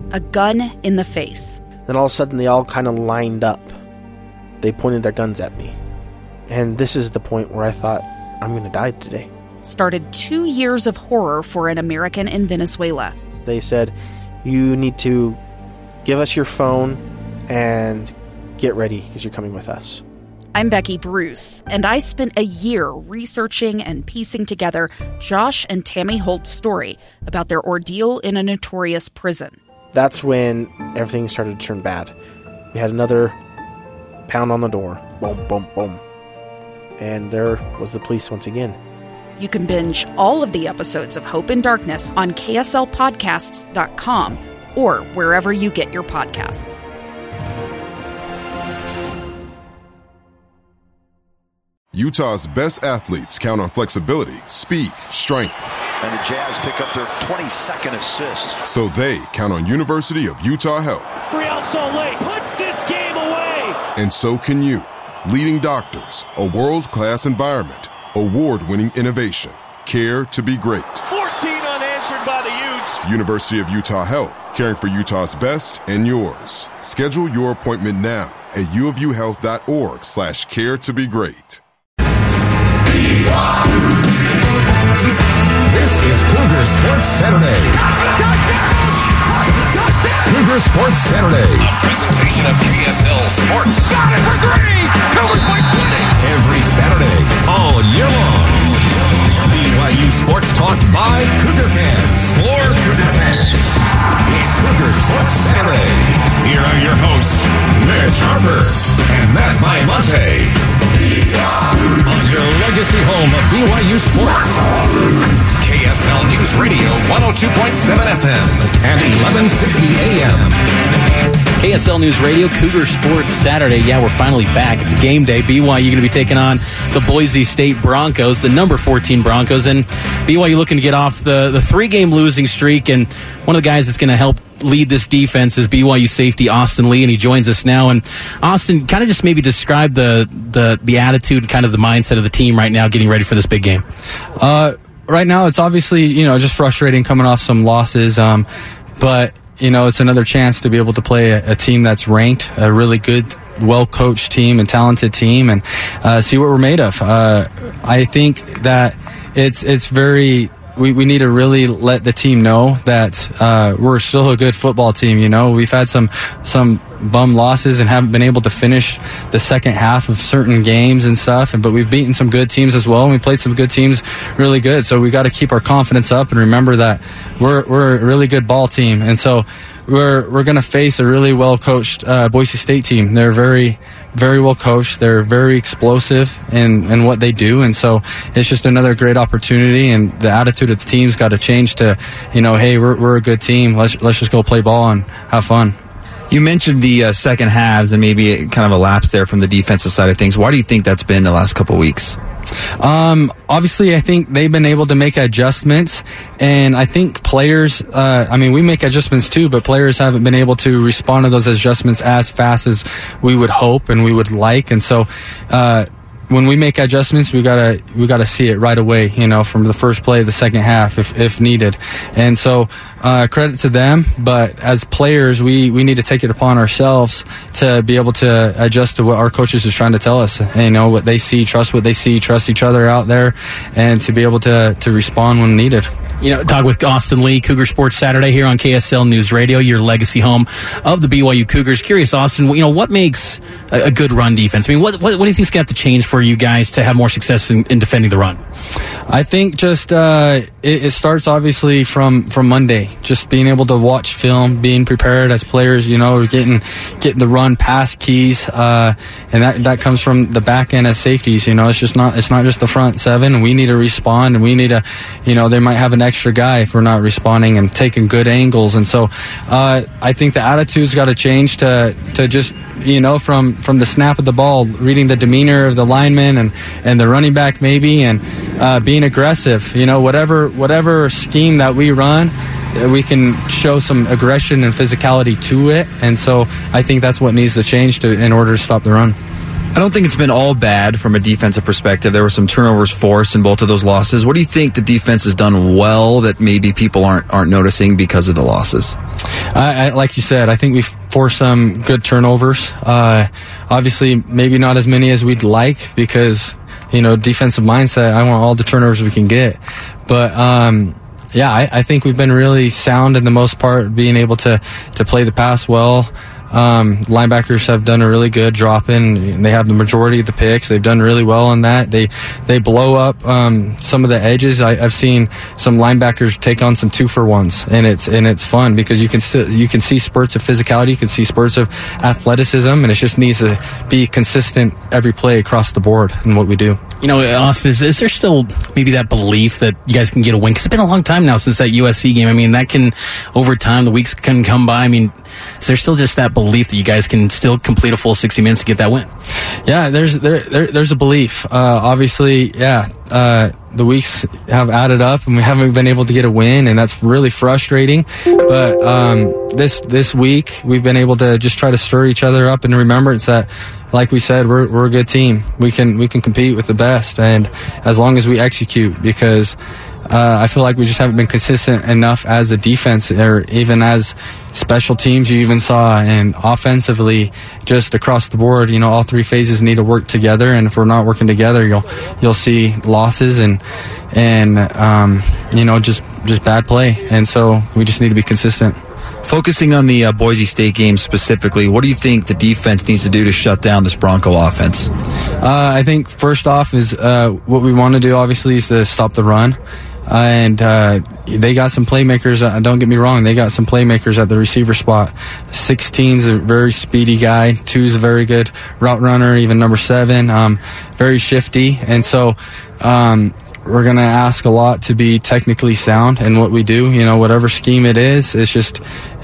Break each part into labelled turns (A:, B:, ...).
A: a gun in the face.
B: Then all of a sudden they all kind of lined up. They pointed their guns at me. And this is the point where I thought, I'm going to die today.
A: Started 2 years of horror for an American in Venezuela.
B: They said, you need to give us your phone and get ready because you're coming with us.
A: I'm Becky Bruce, and I spent a year researching and piecing together Josh and Tammy Holt's story about their ordeal in a notorious prison.
B: That's when everything started to turn bad. We had another pound on the door. Boom, boom, boom. And there was the police once again.
A: You can binge all of the episodes of Hope in Darkness on KSLpodcasts.com or wherever you get your podcasts.
C: Utah's best athletes count on flexibility, speed, strength.
D: And the Jazz pick up their 22nd assist.
C: So they count on University of Utah Health.
E: Real Salt Lake puts this game away.
C: And so can you. Leading doctors, a world-class environment, award-winning innovation, care to be great.
E: 14 unanswered by the Utes.
C: University of Utah Health, caring for Utah's best and yours. Schedule your appointment now at uofuhealth.org/care to be great.
F: This is Cougar Sports Saturday. Cougar Sports Saturday.
G: A presentation of KSL Sports.
E: Got it for three. Cougars by 20.
F: Every Saturday, all year long. BYU Sports Talk by Cougar fans. For Cougar fans. It's Cougar Sports Saturday. Here are your hosts, Mitch Harper and Matt Baiamonte. On your legacy home of BYU Sports. KSL News Radio 102.7 FM and 1160 AM.
H: KSL News Radio, Cougar Sports Saturday. Yeah, we're finally back. It's game day. BYU going to be taking on the Boise State Broncos, the number 14 Broncos. And BYU looking to get off the three-game losing streak. And one of the guys that's going to help lead this defense is BYU safety Austin Lee, and he joins us now. And Austin, kind of just maybe describe the attitude and kind of the mindset of the team right now getting ready for this big game.
I: Right now, it's obviously, just frustrating coming off some losses. But it's another chance to be able to play a team that's ranked, a really good, well-coached team and talented team, and see what we're made of. I think that it's very... We need to really let the team know that we're still a good football team. We've had some bum losses and haven't been able to finish the second half of certain games and stuff. But we've beaten some good teams as well, and we played some good teams really good. So we got to keep our confidence up and remember that we're a really good ball team. And so we're going to face a really well coached Boise State team. They're very, very well coached. They're very explosive in what they do, and so it's just another great opportunity. And the attitude of the team's got to change to, hey, we're a good team. Let's just go play ball and have fun.
J: You mentioned the second halves and maybe kind of a lapse there from the defensive side of things. Why do you think that's been the last couple of weeks?
I: Obviously, I think they've been able to make adjustments, and I think players, we make adjustments too, but players haven't been able to respond to those adjustments as fast as we would hope and we would like. And so, when we make adjustments, we gotta see it right away, from the first play of the second half if needed. And so, credit to them, but as players, we need to take it upon ourselves to be able to adjust to what our coaches is trying to tell us. And, what they see, trust what they see, trust each other out there, and to be able to respond when needed.
H: Talk with Austin Lee, Cougar Sports Saturday here on KSL News Radio, your legacy home of the BYU Cougars. Curious, Austin, what makes a good run defense? What do you think is going to have to change for you guys to have more success in defending the run?
I: I think just it starts obviously from Monday. Just being able to watch film, being prepared as players, getting the run past keys, and that comes from the back end as safeties. It's not just the front seven. We need to respond, and we need to, they might have an extra guy if we're not responding and taking good angles. And so I think the attitude's got to change to just, from the snap of the ball, reading the demeanor of the lineman and the running back maybe, and being aggressive. Whatever scheme that we run, we can show some aggression and physicality to it. And so I think that's what needs to change in order to stop the run.
J: I don't think it's been all bad from a defensive perspective. There were some turnovers forced in both of those losses. What do you think the defense has done well that maybe people aren't noticing because of the losses?
I: Like you said, I think we forced some good turnovers. Obviously, maybe not as many as we'd like because, defensive mindset, I want all the turnovers we can get. But, I think we've been really sound in the most part, being able to play the pass well. Linebackers have done a really good drop in. They have the majority of the picks. They've done really well on that. They blow up some of the edges. I've seen some linebackers take on some 2-for-1s, and it's fun because you can see spurts of physicality, you can see spurts of athleticism, and it just needs to be consistent every play across the board in what we do.
H: Austin, is there still maybe that belief that you guys can get a win? Because it's been a long time now since that USC game. I mean, that can, over time, the weeks can come by. I mean, is there still just that belief that you guys can still complete a full 60 minutes to get that win?
I: Yeah, there's a belief. Obviously, the weeks have added up, and we haven't been able to get a win, and that's really frustrating. But this week, we've been able to just try to stir each other up in remembrance that, like we said, we're a good team. We can compete with the best, and as long as we execute, because I feel like we just haven't been consistent enough as a defense, or even as special teams you even saw, and offensively, just across the board. All three phases need to work together, and if we're not working together, you'll see losses and just bad play. And so we just need to be consistent.
J: Focusing on the Boise State game specifically, what do you think the defense needs to do to shut down this Bronco offense?
I: I think first off is what we want to do, obviously, is to stop the run. And they got some playmakers. Don't get me wrong, they got some playmakers at the receiver spot. 16's a very speedy guy. 2's a very good route runner. Even number 7, very shifty. And so we're going to ask a lot to be technically sound in what we do. Whatever scheme it is, it's just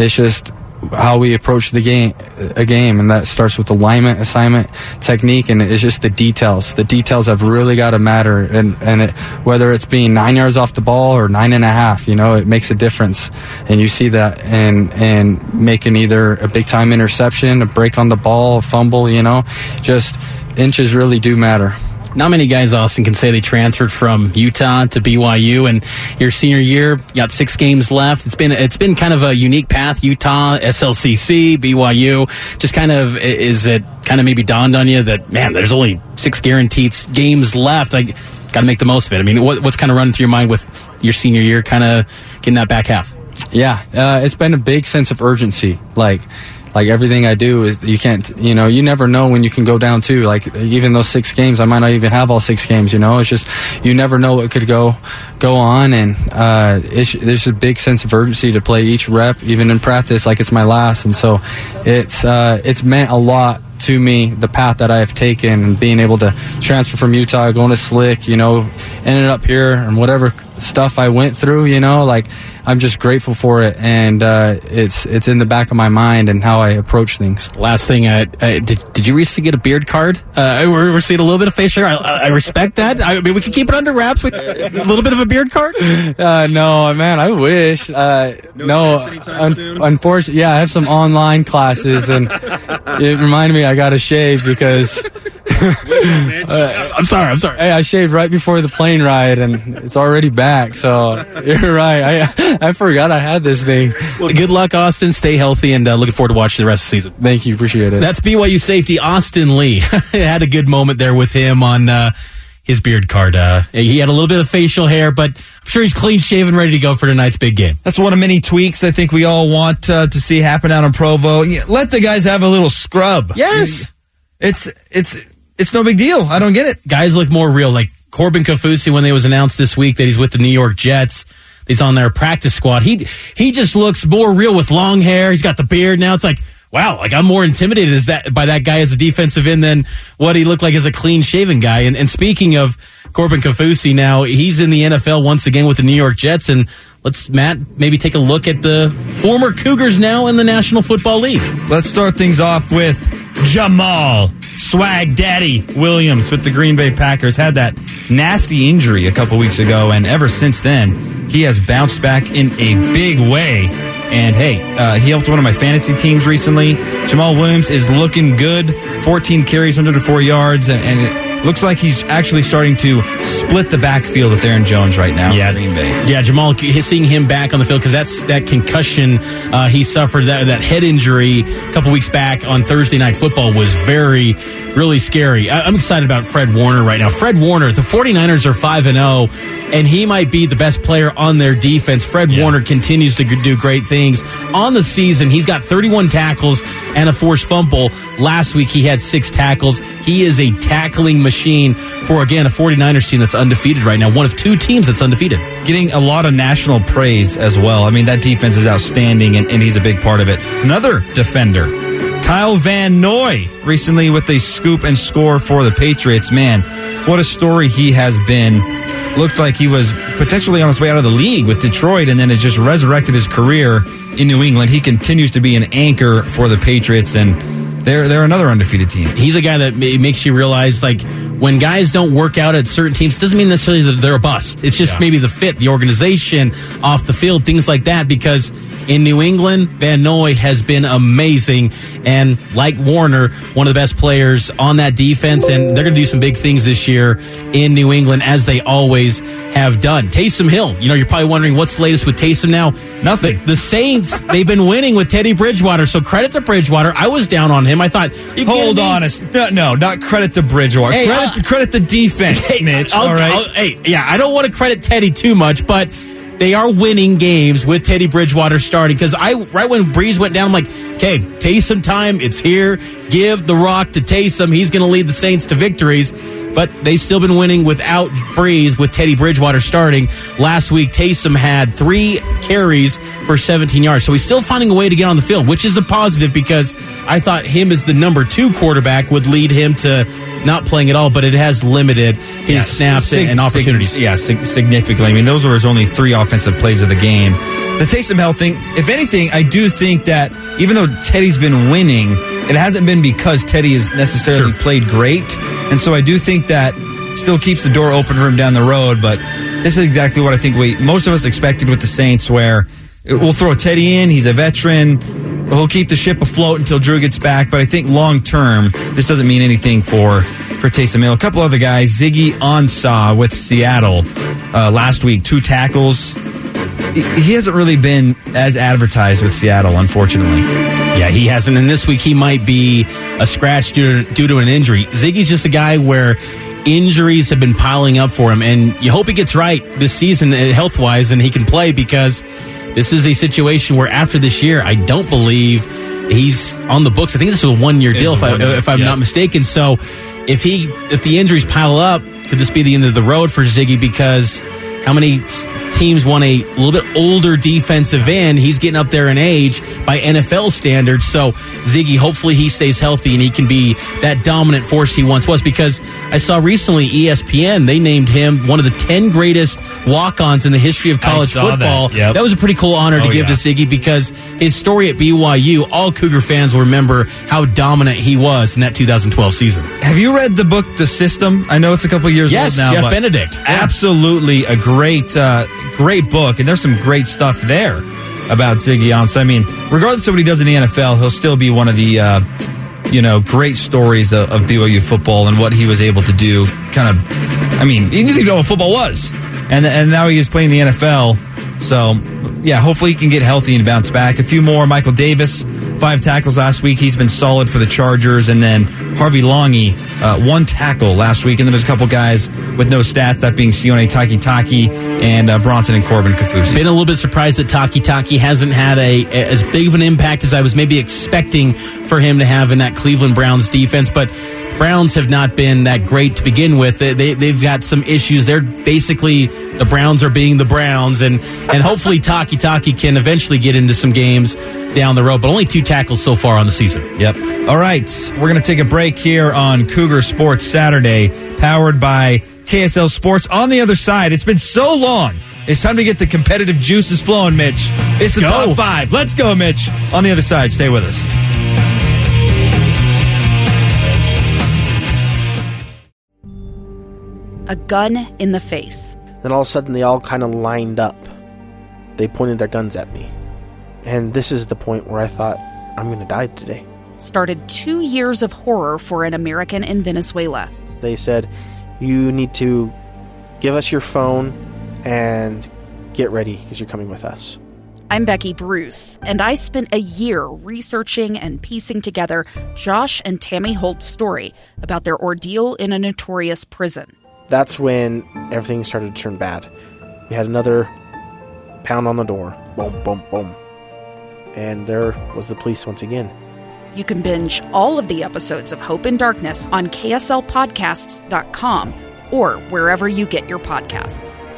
I: how we approach a game, and that starts with alignment, assignment, technique, and it's just the details. The details have really got to matter, and whether it's being 9 yards off the ball or 9.5, it makes a difference. And you see that and making either a big time interception, a break on the ball, a fumble, just inches really do matter.
H: Not many guys, Austin, can say they transferred from Utah to BYU, and your senior year, you got 6 games left. It's been kind of a unique path. Utah, SLCC, BYU. Just is it kind of maybe dawned on you that, man, there's only 6 guaranteed games left. I got to make the most of it. I mean, what's kind of running through your mind with your senior year, kind of getting that back half?
I: Yeah, it's been a big sense of urgency. Like everything I do is you can't, you never know when you can go down too. Like even those 6 games, I might not even have all 6 games, It's just, you never know what could go on. And, there's a big sense of urgency to play each rep, even in practice, like it's my last. And so it's meant a lot to me, the path that I have taken, and being able to transfer from Utah, going to Slick, ended up here, and whatever stuff I went through, I'm just grateful for it, and it's in the back of my mind and how I approach things.
H: Last thing, did you recently get a beard card? We're seeing a little bit of facial hair. I respect that. I mean, we can keep it under wraps with a little bit of a beard card.
I: No, man, I wish. Unfortunately, yeah, I have some online classes, and it reminded me I got to shave because.
H: I'm sorry.
I: Hey, I shaved right before the plane ride, and it's already back. So you're right. I forgot I had this thing.
H: Well, good luck, Austin. Stay healthy, and looking forward to watching the rest of the season.
I: Thank you. Appreciate it.
H: That's BYU safety Austin Lee. Had a good moment there with him on his beard card. He had a little bit of facial hair, but I'm sure he's clean shaven, ready to go for tonight's big game.
J: That's one of many tweaks I think we all want to see happen out in Provo. Let the guys have a little scrub.
H: Yes.
J: It's no big deal. I don't get it.
H: Guys look more real. Like Corbin Kaufusi, when it was announced this week that he's with the New York Jets, he's on their practice squad. He just looks more real with long hair. He's got the beard now. It's like, wow, like I'm more intimidated by that guy as a defensive end than what he looked like as a clean-shaven guy. And speaking of Corbin Kaufusi now, he's in the NFL once again with the New York Jets. And let's, Matt, maybe take a look at the former Cougars now in the National Football League.
J: Let's start things off with Jamal Swag Daddy Williams with the Green Bay Packers. Had that nasty injury a couple weeks ago, and ever since then, he has bounced back in a big way. And hey, he helped one of my fantasy teams recently. Jamal Williams is looking good. 14 carries, 104 yards, and it looks like he's actually starting to split the backfield with Aaron Jones right now.
H: Yeah,
J: in Green Bay.
H: Yeah, Jamal, seeing him back on the field, because that concussion he suffered, that head injury a couple weeks back on Thursday Night Football was really scary. I'm excited about Fred Warner right now. Fred Warner, the 49ers are 5-0, and he might be the best player on their defense. Fred Warner continues to do great things. On the season, he's got 31 tackles and a forced fumble. Last week, he had 6 tackles. He is a tackling machine for, again, a 49ers team that's undefeated right now. One of 2 teams that's undefeated.
J: Getting a lot of national praise as well. I mean, that defense is outstanding, and he's a big part of it. Another defender, Kyle Van Noy, recently with a scoop and score for the Patriots. Man, what a story he has been. Looked like he was potentially on his way out of the league with Detroit, and then it just resurrected his career in New England. He continues to be an anchor for the Patriots, and they're another undefeated team.
H: He's a guy that makes you realize, like, when guys don't work out at certain teams, it doesn't mean necessarily that they're a bust. It's just maybe the fit, the organization, off the field, things like that, because in New England, Van Noy has been amazing, and like Warner, one of the best players on that defense, and they're going to do some big things this year in New England, as they always have done. Taysom Hill, you're probably wondering what's the latest with Taysom now.
J: Nothing.
H: The Saints, they've been winning with Teddy Bridgewater, so credit to Bridgewater. I was down on him. I thought,
J: hold on, no, not credit to Bridgewater.
H: Hey,
J: credit the defense, Mitch. All right.
H: I don't want to credit Teddy too much, but they are winning games with Teddy Bridgewater starting, because right when Breeze went down, I'm like, okay, Taysom time, it's here. Give the rock to Taysom. He's going to lead the Saints to victories. But they've still been winning without Breeze, with Teddy Bridgewater starting. Last week, Taysom had 3 carries for 17 yards. So he's still finding a way to get on the field, which is a positive, because I thought him as the number 2 quarterback would lead him to not playing at all, but it has limited his snaps and opportunities.
J: Significantly. I mean, those were his only 3 offensive plays of the game. The Taysom Hill thing, if anything, I do think that even though Teddy's been winning, it hasn't been because Teddy has necessarily played great. And so I do think that still keeps the door open for him down the road. But this is exactly what I think most of us expected with the Saints, where we'll throw Teddy in. He's a veteran. He'll keep the ship afloat until Drew gets back. But I think long term, this doesn't mean anything for Taysom Hill. A couple other guys, Ziggy Ansah with Seattle last week, 2 tackles. He hasn't really been as advertised with Seattle, unfortunately.
H: Yeah, he hasn't. And this week he might be a scratch due to an injury. Ziggy's just a guy where injuries have been piling up for him, and you hope he gets right this season health-wise and he can play, because this is a situation where after this year, I don't believe he's on the books. I think this was a 1-year deal, if I'm not mistaken. So if the injuries pile up, could this be the end of the road for Ziggy? Because how many teams want a little bit older defensive end? He's getting up there in age by NFL standards. So Ziggy, hopefully he stays healthy and he can be that dominant force he once was, because I saw recently ESPN, they named him one of the 10 greatest walk-ons in the history of college football. That was a pretty cool honor to give to Ziggy, because his story at BYU, all Cougar fans will remember how dominant he was in that 2012 season.
J: Have you read the book The System? I know it's a couple of years old now.
H: Jeff Benedict.
J: Absolutely a great book, and there's some great stuff there about Ziggy Ansah. I mean, regardless of what he does in the NFL, he'll still be one of the great stories of BYU football and what he was able to do. He didn't even know what football was, and now he is playing the NFL. So, yeah, hopefully he can get healthy and bounce back. A few more. Michael Davis, 5 tackles last week. He's been solid for the Chargers. And then Harvey Longy, 1 tackle last week. And then there's a couple guys with no stats, that being Sione Takitaki and Bronson and Corbin Kaufusi.
H: Been a little bit surprised that Takitaki hasn't had as big of an impact as I was maybe expecting for him to have in that Cleveland Browns defense. But Browns have not been that great to begin with. They've got some issues. They're basically, the Browns are being the Browns, and hopefully Takitaki can eventually get into some games down the road, but only 2 tackles so far on the season.
J: Yep. All right, we're going to take a break here on Cougar Sports Saturday, powered by KSL Sports. On the other side, it's been so long. It's time to get the competitive juices flowing, Mitch. It's the top 5. Let's go, Mitch. On the other side, stay with us.
A: A gun in the face.
B: Then all of a sudden, they all kind of lined up. They pointed their guns at me. And this is the point where I thought, I'm going to die today.
A: Started 2 years of horror for an American in Venezuela.
B: They said, you need to give us your phone and get ready because you're coming with us.
A: I'm Becky Bruce, and I spent a year researching and piecing together Josh and Tammy Holt's story about their ordeal in a notorious prison.
B: That's when everything started to turn bad. We had another pound on the door. Boom, boom, boom. And there was the police once again.
A: You can binge all of the episodes of Hope and Darkness on KSLPodcasts.com or wherever you get your podcasts.